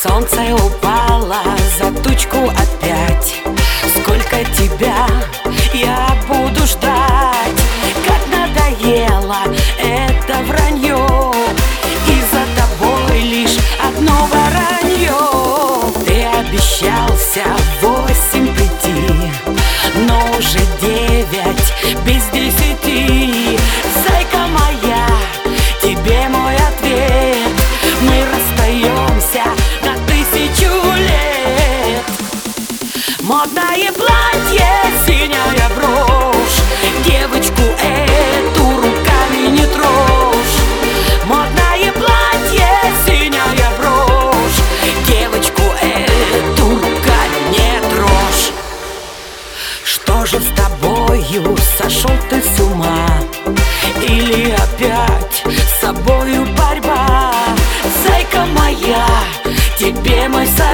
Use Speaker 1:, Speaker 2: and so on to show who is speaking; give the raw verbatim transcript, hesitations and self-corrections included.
Speaker 1: Солнце упало за тучку опять. Сколько тебя я буду ждать? Как надоело это вранье, и за тобой лишь одно воронье. Ты обещался в восемь прийти, но уже девять без десяти. Зайка моя, тебе мой ответ: мы расстаемся на тысячу лет. Модное платье, синяя брошь, девочку эту руками не трожь. Модное платье, синяя брошь, девочку эту руками не трожь. Что же с тобою, сошел ты с ума? Или опять с собою борьба? Зайка моя, тебе мой совет: